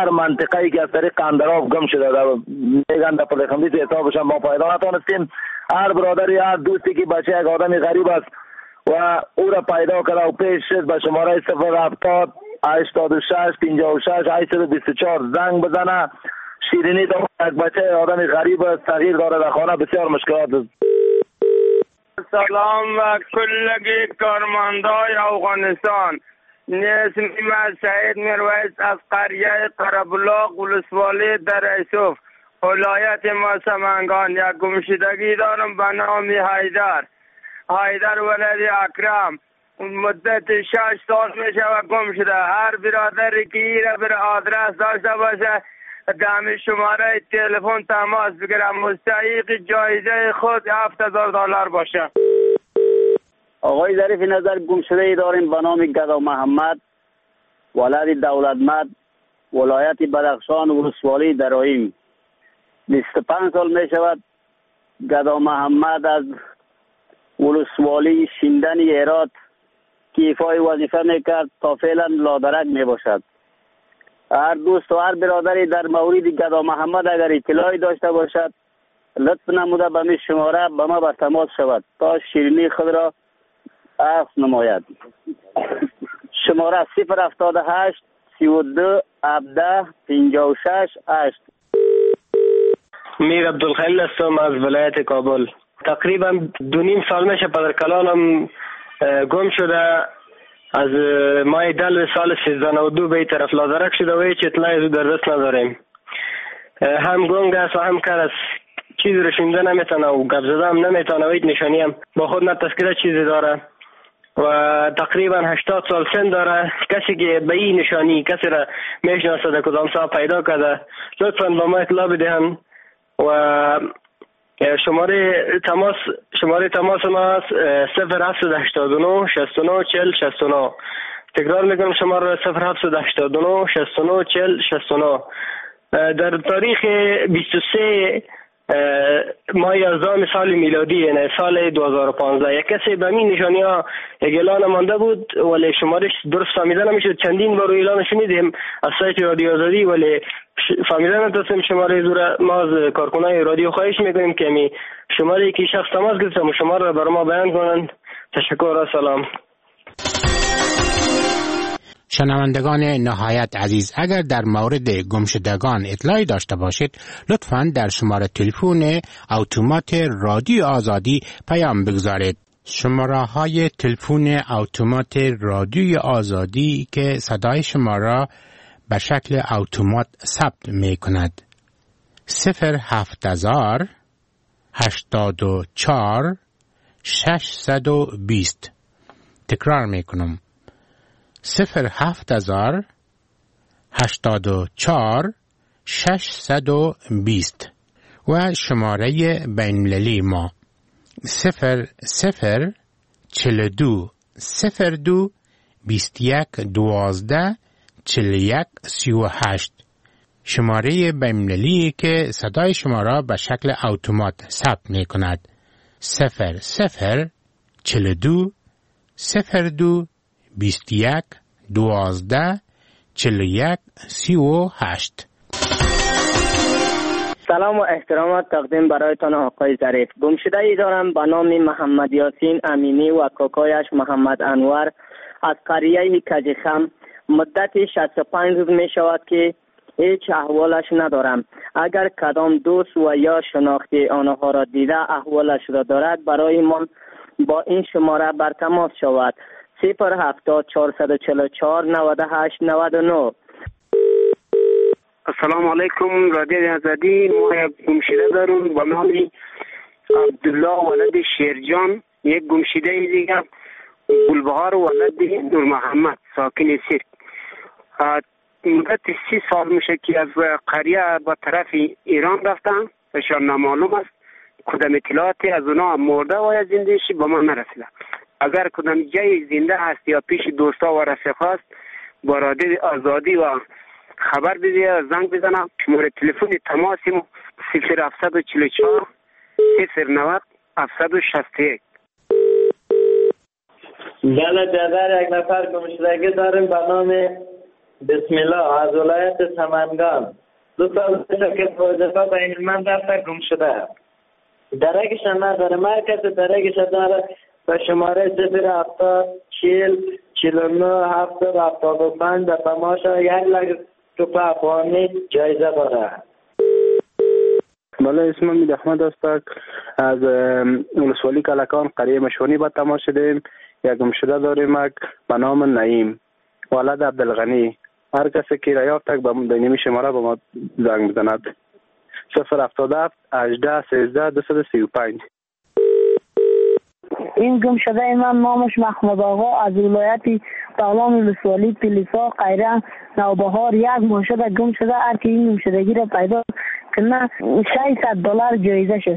هر منطقه‌ای که از طریق قندراف گم شده میگن در پلخمدی حسابش ما پیدا نتونستیم. هر برادری هر دوستی که بچه یک آدمی غریب است و او را پیدا کرده و پیش شد به شماره 070 86 56 824 زنگ بزنه. شیرینی داره یک بچه آدمی غریب است، صغیر داره در خانه، بسیار مشکلات است. سلام و کلگی کارمندای افغانستان. اسم من سعید میرویس از قریه قره‌بلاغ ولسوالی در یوسف ولایت ما سمنگان. یک گمشدگی دارم به نام حیدر ولد اکرم. مدت 6 سال می شود گم شده. هر برادری که ایره بر آدرس داشته باشه دمی شماره تلفن تماس بگیرم. مستحق جایزه خود $7,000 باشه. آقای ظریف نظر گمشده ای داریم به نام گدا محمد ولد دولتمند ولایت بدخشان ولسوالی درایم. 25 سال می شود گدا محمد از ولسوالی شیندن هرات که ایفای وظیفه میکرد تا فعلا لادرک می باشد. هر دوست و هر برادری در مورد گدا محمد اگر اطلاعی داشته باشد لطف نموده به می شماره به ما به تماس شود تا شیرینی خود را عفو نماید. شماره 078 32 17 56 8. میر عبدالخلیل هستم از ولایت کابل. تقریبا 2.5 سال میشه پدرکلانم گم شده. از ماه دل سال 1392 به این طرف لادرک شده و هیچ اطلاعی در دست نداریم. هم گنگ است و هم کر است. چیزی رو شنیده نمیتونه و گپ زده هم نمیتونه و هیچ نشانی هم با خود نه تذکره چیزی داره و تقریبا 80 سال سن داره. کسی که به این نشانی کسی را میشناسه کدام صاحب پیدا کرده لطفاً با ما اطلاع بدهن و شماره تماس ما است 0789 69 40 69. تکرار میکنم شماره 0789 69 40 69. در تاریخ 23 ماه 11 سال میلادی یعنی سال 2015 یک کسی به این نشانی ها یک اعلان مانده بود ولی شمارش درست فهمیده نمیشد. چندین بار اعلان شنیدیم از سایت رادیو آزادی ولی فهمیده نتونستیم شماره زور. ما از کارکنای رادیو خواهش میکنیم که می شماره که شخص تماس گرفته و شماره را برای ما بیان کنند. تشکر و سلام. شنوندگان نهایت عزیز، اگر در مورد گمشدگان اطلاعی داشته باشید لطفاً در شماره تلفن اتومات رادیو آزادی پیام بگذارید. شماره های تلفن اتومات رادیو آزادی که صدای شما را به شکل اتومات ثبت می کند 070 84 620. تکرار می کنم 070 84 620 و شماره بین‌المللی ما 00 42 02 21 12 41 38. شماره بین‌المللی که صدای شما را به شکل اتومات ثبت می کند 00 42 02 21 12 41 38. سلام و احترامات تقدیم برایتان آقای ظریف. گمشده ای دارم به نام محمد یاسین امینی و کاکایش محمد انور از قریه کجخم. مدت 65 روز می شود که هیچ احوالش ندارم. اگر کدام دوست و یا شناختی آنها را دیده احوالش را دارد برای من با این شماره بر تماس شود 070 444 98 99. السلام علیکم رادیو آزادی. ما یک گمشده داریم با نام عبدالله ولد شیرجان. یک گمشده دیگه گلبهار ولد نور محمد ساکن سرک. مدت 30 سال میشه که از قریه به طرف ایران رفتن. اشان نامعلوم است. کدام اطلاعاتی از اونا مرده و یا زندهشی به ما نرسیده. اگر کدام جای زنده هست یا پیش دوستا و رفیقا است با رادیو آزادی و خبر بده زنگ بزنم. شماره تلفن تماسیم 0744 090 761. بله جدر یک نفر گمشدگی داریم به نام بسم الله. از ولایت سمنگان. 2 سال پیش که وظیفه بین من رفته گم شده. درکش نداره، مرکز درکش داره به شماره 070 40 49 70 75 به تماشا 1 لک توپ افغانی جایزه داره. بله، اسم امید احمد است. از ولسوالی کلکان قریه مشونی به تماس شدیم. یک گمشده داریم به نام نعیم ولد عبدالغنی. هر کسی که را یافت به نمی شماره به ما زنگ بزند. 077 18 13 235. این گمشده من نامش محمد آقا از ولایت بغلان ولسوالی پلیسا قیره نوبهار. یک ماه شده گم شده. هر کی این گمشدگی را پیدا کنه $600 جایزه شد.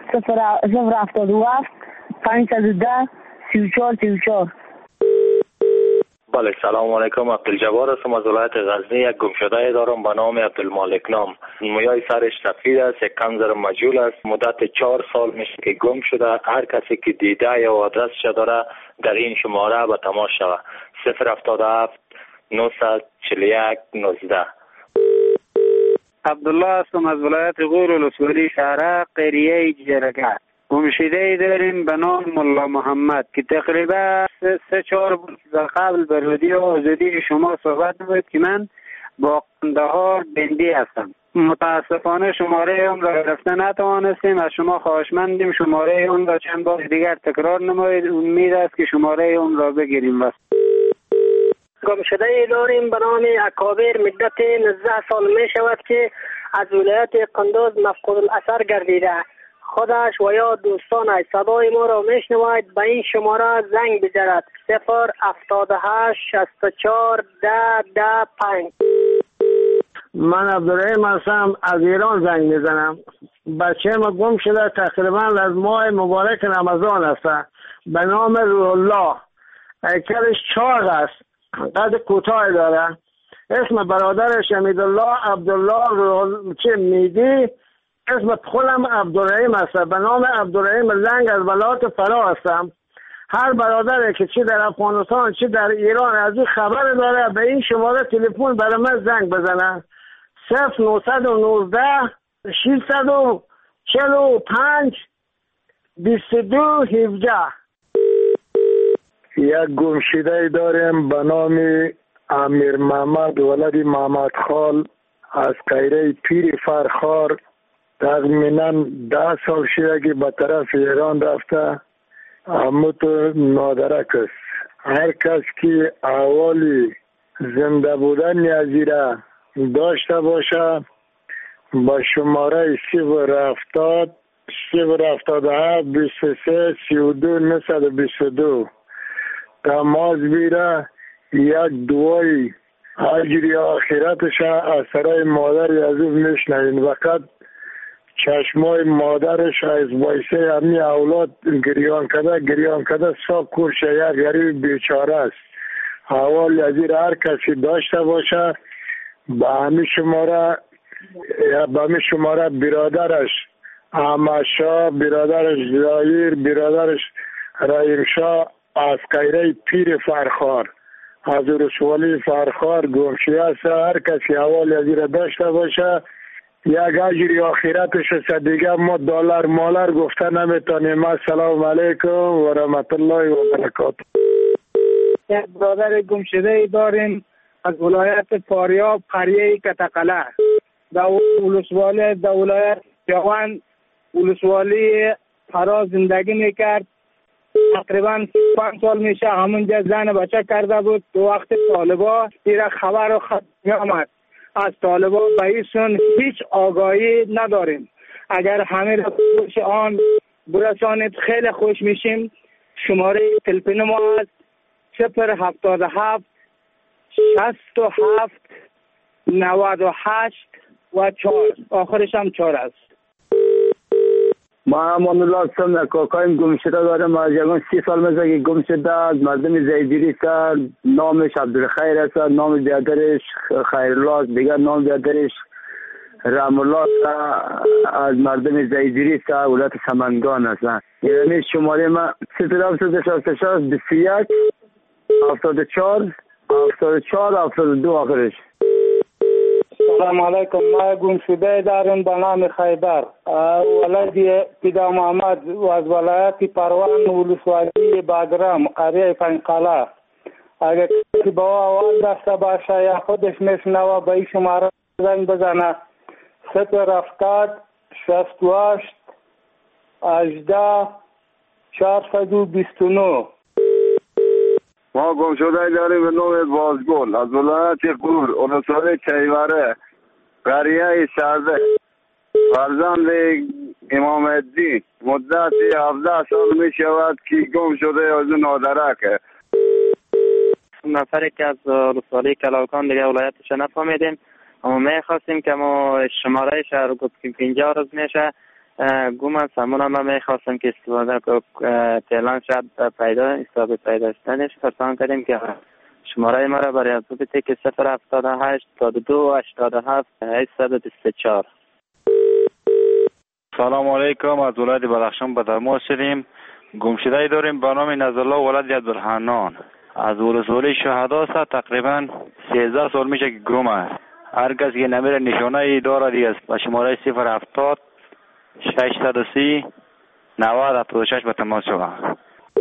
077 510 34 34. بله، سلام علیکم. عبدالجبار هستم از ولایت غزنی. یک گمشده دارم به نام عبدالمالک نام. مویای سرش سفید است، یک کمزر مجهول است. مدت 4 سال میشه که گم شده. هر کسی که دیده یا آدرسش داره در این شماره به تماس شود. 077 941 19. عبدالله هستم از ولایت غور ولسوالی شهره قریه جرگه. گمشده داریم به نام ملا محمد که تقریبا 3-4 در قبل بر رادیو آزادی شما صحبت بود که من با قندهار بندی هستم. متاسفانه شماره اون را گرفته نتوانستیم. از شما خواهشمندیم شماره اون را چند بار دیگر تکرار نمایید. امید است که شماره اون را بگیریم. بس گمشده داریم به نام اکابر. مدت 19 سال می شود که از ولایت قندوز مفقود الاثر گردیده. خودش و یا دوستانش صدای ما را میشنوید. به این شماره زنگ بزنید. 078 64 10 5. من عبدالرحیم هستم از ایران زنگ میزنم. بچه ما گم شده تقریبا از ماه مبارک رمضان است. به نام روح الله. هیکلش چاق است، قد کوتاه داره. اسم برادرش امیدالله عبدالله روح میدی. اسم خودم عبدالرحیم است. به نام عبدالرحیم لنگ از ولایت فرا هستم. هر برادری که چی در افغانستان چی در ایران از این خبر داره به این شماره تلفن برای من زنگ بزنه. 0919 645 22 17. یک گمشده داریم به نام امیر محمد ولد محمد خال از قیره پیر فرخار. تقریباً 10 سال شده که به طرف ایران رفته. اموت نادرک است. هر کس که احوالی زنده بودن نیازیره داشته باشه با شماره 070 077 23 32 922 تماس بیره. یک دعای اجری آخرتش از سرای مادر یزوب میشنوین. وقت چشمای مادرش از بایسه همی اولاد گریان کده ساب کورش یک غریب بیچاره است. حوال یزیر هر کسی داشته باشه به همی شماره برادرش احمد شاه، برادرش زایر، برادرش رحیم شاه از قیره پیر فرخار از رسوالی فرخار گمشده است. هر کسی حوال یزیر داشته باشه یک اجری آخرتش است. دیگه ما دلار مالر گفته نمیتونیم. السلام علیکم و رحمت الله و برکاته. یک برادر گمشده داریم از ولایت فاریاب قریه کتقله در ولایت جوان ولسوالی فرا زندگی میکرد. تقریبا 5 سال میشه همونجا زن بچه کرده بود. تو وقت طالبا دیره خبر و خط میامد از طالبا به ایشون هیچ آگاهی نداریم. اگر همه را پوش آن برسانید خیلی خوش میشیم. شماره تلفن ما است 077 67 98 و 4 آخرش هم 4 است. ما امان الله هستم. کاکایم گمشده دارم. از یکان 30 سال مثل که گمشده از مردم زیدیری است. نامش عبدالخیر است. نام بیادرش خیرالله است. دیگر نام بیادرش رحم الله است. از مردم زیدیری است. ولایت سمنگان است. یعنی شماره ما 076 21 74 74 72 آخرش. سلام علیکم. ما گمشده داریم به نام خیبر، ولد پیدا محمد و از ولایت پروان ولسوالی باگرام قریه پنجقله. اگر کسی با اول داشته باشه یا خودش میشنوه به این شماره زنگ بزنه 070 68 18 429. ما گمشده داریم به نام بازگل از ولایت قور ولسوالی چیوره قریه سرده، فرزند امام الدین. مدت 17 سال می شود که گم شده از نادرکه. نفری که از ولسوالی کلاوکان دیگه ولایتش نفهمیدیم، اما می خواستیم که ما شماره شهر گفت که 50 روز میشه گم است. همون هم می خواستیم که استفاده که تیلان شد پیدا حساب پیدا شدنش فرسان کردیم که شماره ما را برای افزود که 078 22 87 824. سلام علیکم. از ولایت بدخشان به تماس شدیم. گمشده داریم به نام نظرالله ولد عبدالحنان از ولسوالی شهدا است. تقریبا 13 سال میشه که گم است. هر کس که نمیره نشانه ای داره دیگه با شماره 070 630 90 76 به تماس شدم.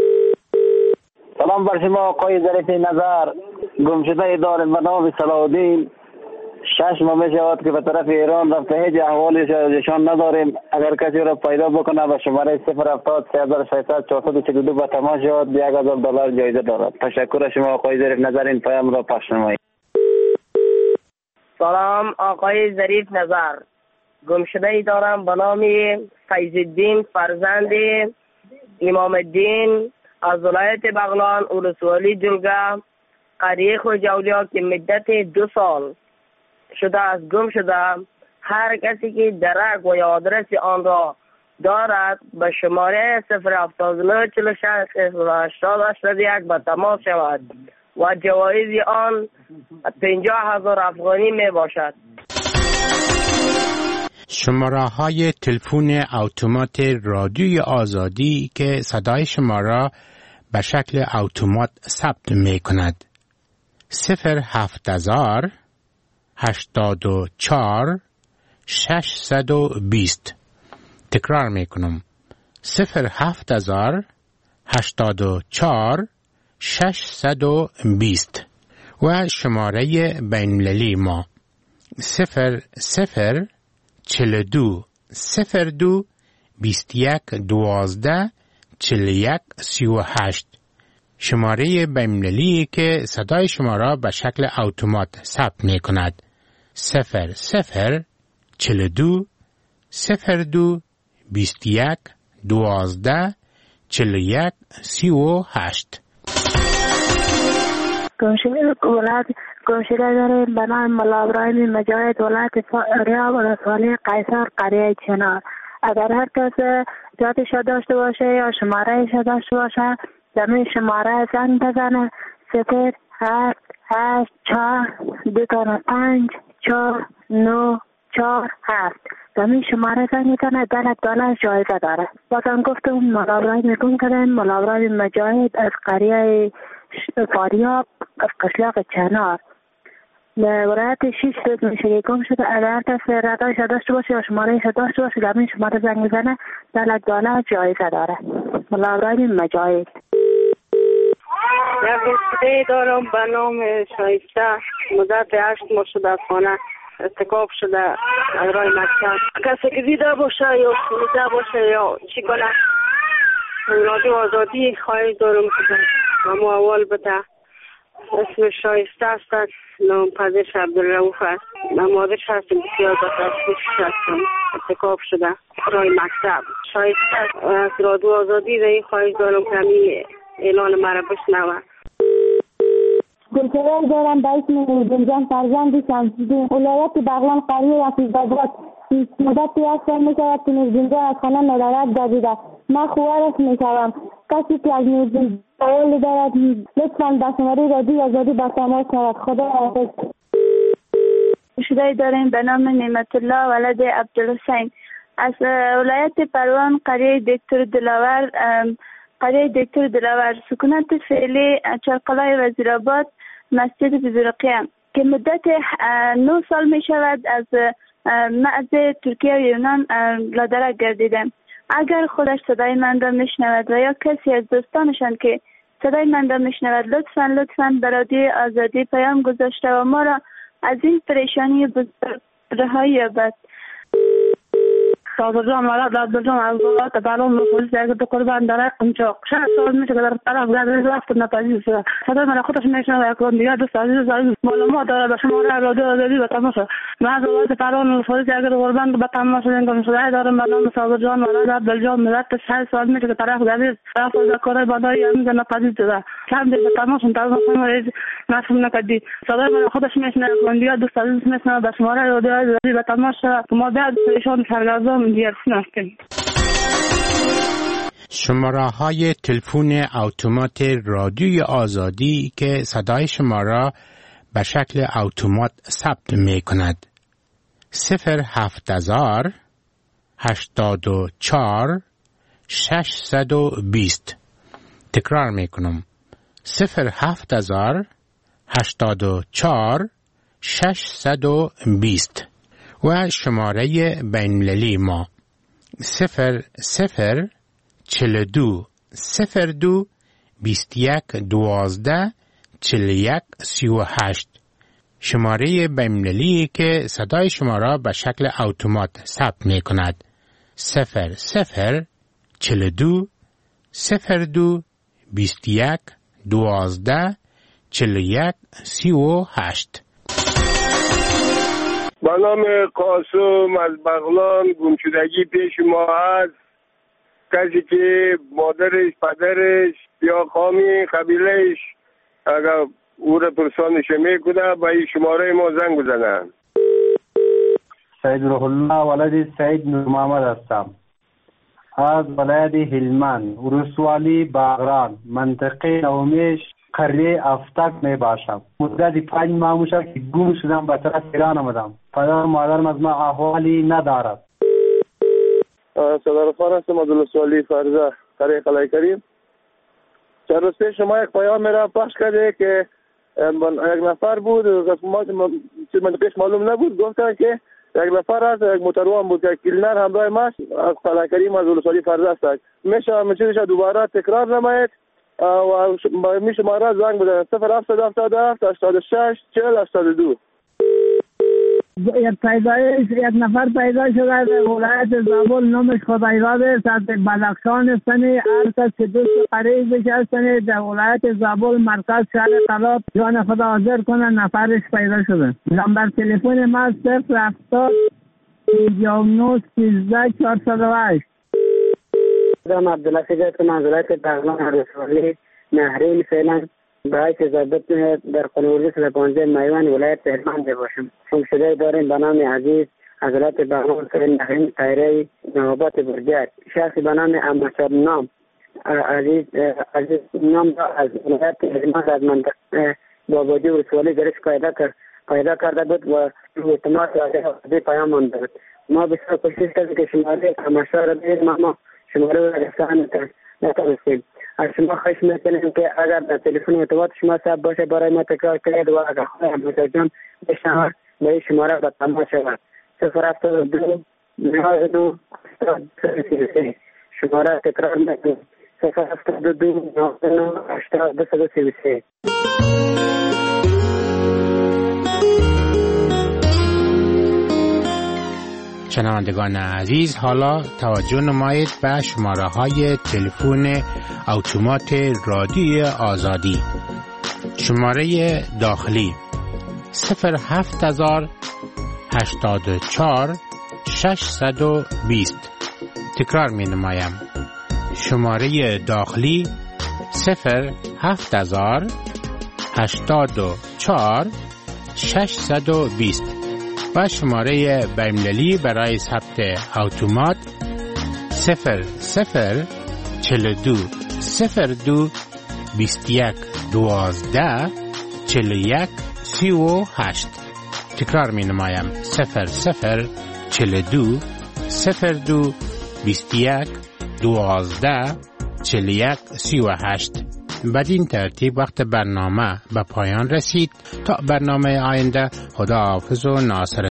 سلام بر شما آقای ظریف نظر. گمشده داریم به نام صلاح‌الدین. 6 ماه می شود که به طرف ایران رفته، هیچ احوالش ازشان نداریم. اگر کسی را پیدا بکنه به شماره 070 3600 442 به تماس شود $1000 جایزه دارد. تشکر شما آقای ظریف نظر. این پیام را پخش نمایید. سلام آقای ظریف نظر. گمشده ای دارم به نام فیض الدین فرزند امام الدین از ولایت بغلان ولسوالی جلگه قریه خوجاولیا که مدت 2 سال شده از گم شده. هر کسی که درک و یا آدرس آن را دارد به شماره 079 46 81 به تماس شود و جوایز آن 50,000 افغانی می باشد. شماره های تلفن اتومات رادیوی آزادی که صدای شما را به شکل اتومات ثبت می کند 07000 84 620. تکرار می کنم 07000 84 620 و شماره بین‌المللی ما 00 42 02 21 12 41 38. شماره بین‌المللی که صدای شما را به شکل اتومات ثبت می کند 00 42 02 21 12 41 38. گمشده داریم به نام ملا ابراهیم مجاهد ولایت فاریاب ولسوالی قیصر قریه چنار. اگر هر کس جاتش داشته باشه یا شمارهش داشته باشه دمی شماره زنگ بزنه 078-255-4947. دمی شماره زنگ بزنه $10 جایزه داره. بازم گفتم ملا ابراهیم میگم کردن ملا ابراهیم مجاهد از قریه فاریاب از قشلاق چنار ولایت 6 روز میشه که گم شده. اگر کسی ردایش داشته باشه یا شمارهش داشته باشه دمی شماره زنگ بزنه $10 جایزه داره. ملا ابراهیم مجاهد. گمشده دارم به نام شایسته. مدت 8 ماه شده از خانه ارتکاب شده از راه مکتب. کسی که دیده باشه یا شنیده باشه یا چی کنه رادیو آزادی خواهش دارم که اما اول بده. اسم شایسته است، نام پدرش عبدالرؤوف است. مادرش هستم بسیار بخشش هستم ارتکاب شده راه مکتب. شایسته از رادیو آزادی در این خواهش دارم که همین اعلان مرا بشنوه. گمشده دارم به اسم نورجان فرزند شمس‌الدین ولایت بغلان قریه رفیق‌آباد. مدتی 8 سال میشود که نورجان از خانه ندارد جدیده. من خواهرش میشوم. کسی که از نورجان سوال دارد لطفاً به شماره رادیو آزادی به تماس شود. خدا حافظ. گمشده داریم به نام نعمت الله ولد عبدالحسین از ولایت پروان قریه دکتر دلاور سکونت فعلی چرقلای وزیرآباد مسجد بیبی رقیه که مدت 9 سال می شود از مرز ترکیه و یونان لادرک گردیده. اگر خودش صدای من را میشنود و یا کسی از دوستانشان که صدای من را میشنود لطفاً به رادیو آزادی پیام گذاشته و ما را از این پریشانی بزرگ رهایی یابد. صادرجان ولد عبدالجان از ولایت بلوم پلیس یک قربان در قمچاق 6 سال میشه که در طرف گردش رفت نتایج شده. صدای من خودش میشنوه یک دیگر دوست عزیز معلومات داره به شماره رادیو آزادی به تماس. من از ولایت بلوم پلیس یک قربان به تماس گمشده دارم به نام صادرجان ولد عبدالجان مدت 6 سال میشه که طرف گردش رفت و کار بندای امید نتایج شده. چند به تماس مریض نفهم نکردی. صدای من خودش میشنوه دیگر دوست عزیز میشنوه به شماره رادیو آزادی به تماس. ما بعد پریشان سرگردان شماره های تلفن اتومات رادیوی آزادی که صدای شما را به شکل اتومات ثبت می کند 07000 84 620. تکرار می کنم 07000 84 620 و شماره بین‌المللی ما 0042 02 21 12 41 38. شماره بین‌المللی که صدای شما را به شکل اتومات ثبت می کند 0042 02 21 12 41 38. به نام قاسم از بغلان گمشدگی پیش ما هست. کسی که مادرش پدرش یا قومی قبیلهش اگر او را پرسانش میکنه به این شماره ما زنگ بزنن. سید روح الله ولد سید نور محمد هستم از ولایت هلمند ولسوالی باغران منطقه نومیش قریه افتک می باشم. مدت 5 ماه میشه که گم شدم به طرف ایران آمدم. پدر مادرم از ما احوالی ندارد. صدرخان هستم از ولسوالی فرزه قریه قلعه کریم. چند روز پیش شما یک پیام میرا پخش کرده که یک نفر بود منطقهش معلوم نبود گفتن که یک نفر هست یک موتروان بود که کلینر همراه ماست از قلعه کریم از ولسوالی فرزه است. میشه همه چیزش دوباره تکرار نماید و میشه ما را زنگ بزنید 0777 86 40 82. یک نفر پیدا شده در ولایت زابل نامش خدایراد است از بدخشان استنی هر کس که دوست قریبش هستنی در ولایت زابل مرکز شهر طلاب جان خدا حاضر کنه نفرش پیدا شده. نمبر تلفن ما 070 39 13 408. نام عبدالله هستم از ولایت بغلان ولسوالی نهرین فعلا برای ضبط در قانون 15 میوان ولایت هلمند باشم. گمشده داریم به نام عزیز از ولایت بغلان نهرین تایره نوبات برجک. شخصی به نام امشار نام عزیز نام از ولایت هلمند از منطقه بابادی ولسوالی درش پیدا کرده بود و اعتماد از پیام مانده بود. ما بسیار کوشش کردیم که شماره امشار را بگیریم ما شماره را رسان نتونستیم. از شما خواهش میکنیم که اگر در تلفن ارتباط شما ثبت باشه برای ما تکرار کنید و اگر خواهی امشار جان بشنواد به این شماره به تماس شود 072 99 83. شماره تکرار میکنیم 072 99 83. شنوندگان عزیز حالا توجه نمایید به شماره های تلفن اتومات رادیوی آزادی. شماره داخلی 07000 84 620. تکرار می نمایم. شماره داخلی 07000 84 620 و شماره بین‌المللی برای ثبت اتومات 0042 02 21 12 41 38. تکرار می نمایم 0042 02 21 12 41 38. بدین ترتیب وقت برنامه به پایان رسید. تا برنامه آینده، خداحافظ و ناصر